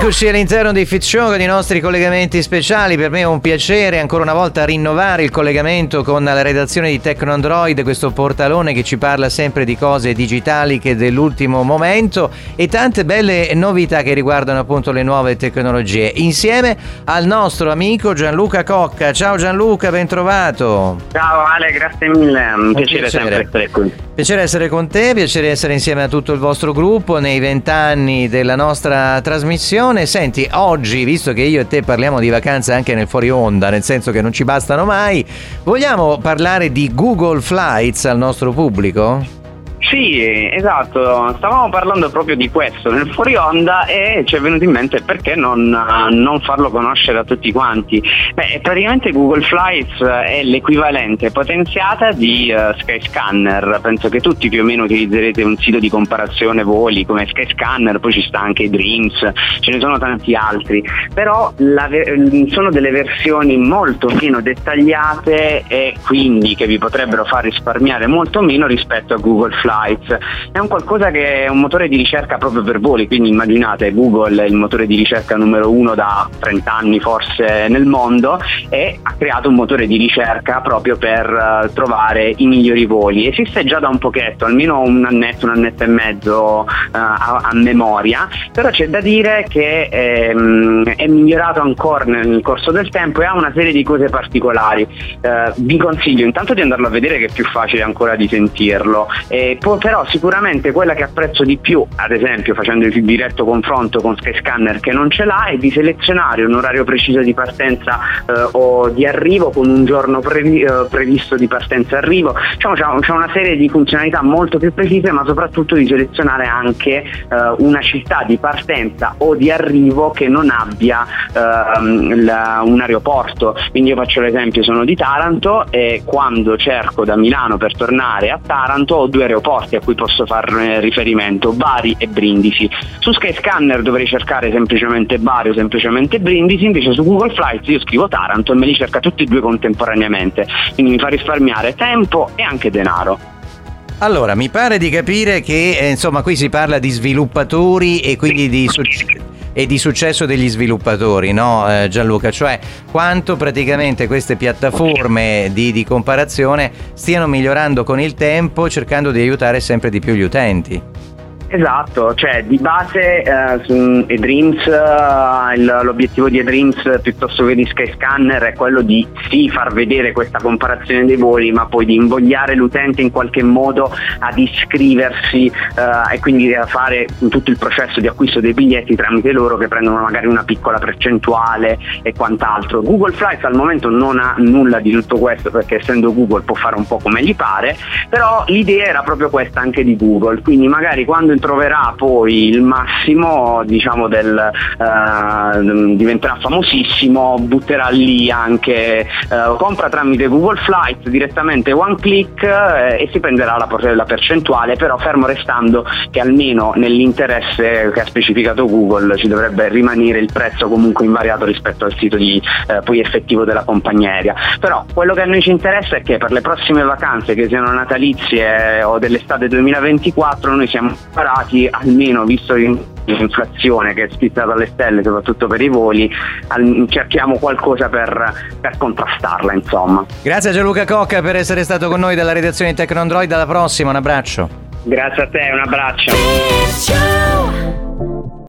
Eccoci all'interno di Fit Show con i nostri collegamenti speciali. Per me è un piacere ancora una volta rinnovare il collegamento con la redazione di Tecnoandroid, questo portalone che ci parla sempre di cose digitali che dell'ultimo momento e tante belle novità che riguardano appunto le nuove tecnologie. Insieme al nostro amico Gianluca Cocca. Ciao Gianluca, ben trovato. Ciao Ale, grazie mille. Piacere sempre essere qui. Piacere essere con te, piacere essere insieme a tutto il vostro gruppo nei 20 anni della nostra trasmissione. Senti, oggi, visto che io e te parliamo di vacanze anche nel fuori onda, nel senso che non ci bastano mai, vogliamo parlare di Google Flights al nostro pubblico? Sì, esatto, stavamo parlando proprio di questo nel fuori onda e ci è venuto in mente perché non farlo conoscere a tutti quanti. Praticamente Google Flights è l'equivalente potenziata di Skyscanner. Penso che tutti più o meno utilizzerete un sito di comparazione voli come Skyscanner, poi ci sta anche Dreams, ce ne sono tanti altri, però sono delle versioni molto meno dettagliate e quindi che vi potrebbero far risparmiare molto meno rispetto a Google Flights. È un qualcosa che è un motore di ricerca proprio per voli, quindi immaginate Google è il motore di ricerca numero 1 da 30 anni forse nel mondo e ha creato un motore di ricerca proprio per trovare i migliori voli. Esiste già da un pochetto, almeno un annetto e mezzo a memoria, però c'è da dire che è migliorato ancora nel corso del tempo e ha una serie di cose particolari. Vi consiglio intanto di andarlo a vedere, che è più facile ancora di sentirlo. Però sicuramente quella che apprezzo di più, ad esempio facendo il diretto confronto con Skyscanner che non ce l'ha, è di selezionare un orario preciso di partenza o di arrivo con un giorno previsto di partenza e arrivo. C'è una serie di funzionalità molto più precise, ma soprattutto di selezionare anche una città di partenza o di arrivo che non abbia un aeroporto. Quindi io faccio l'esempio, sono di Taranto e quando cerco da Milano per tornare a Taranto ho due aeroporti a cui posso fare riferimento, Bari e Brindisi. Su Skyscanner dovrei cercare semplicemente Bari o semplicemente Brindisi, invece su Google Flights io scrivo Taranto e me li cerca tutti e due contemporaneamente, quindi mi fa risparmiare tempo e anche denaro. Allora, mi pare di capire che insomma qui si parla di sviluppatori e quindi di successo degli sviluppatori, no Gianluca? Cioè quanto praticamente queste piattaforme di comparazione stiano migliorando con il tempo, cercando di aiutare sempre di più gli utenti. Esatto, cioè di base eDreams, l'obiettivo di eDreams piuttosto che di Skyscanner è quello di far vedere questa comparazione dei voli, ma poi di invogliare l'utente in qualche modo ad iscriversi e quindi a fare tutto il processo di acquisto dei biglietti tramite loro, che prendono magari una piccola percentuale e quant'altro. Google Flights al momento non ha nulla di tutto questo, perché essendo Google può fare un po' come gli pare, però l'idea era proprio questa anche di Google, quindi magari quando troverà poi il massimo, diciamo, diventerà famosissimo, butterà lì anche compra tramite Google Flights direttamente one click e si prenderà la percentuale, però fermo restando che almeno nell'interesse che ha specificato Google ci dovrebbe rimanere il prezzo comunque invariato rispetto al sito poi effettivo della compagnia aerea. Però quello che a noi ci interessa è che per le prossime vacanze, che siano natalizie o dell'estate 2024, noi siamo preparati, almeno visto l'inflazione che è spizzata alle stelle soprattutto per i voli, cerchiamo qualcosa per contrastarla, insomma. Grazie a Gianluca Cocca per essere stato con noi dalla redazione di Tecnoandroid. Alla prossima, un abbraccio. Grazie a te, un abbraccio.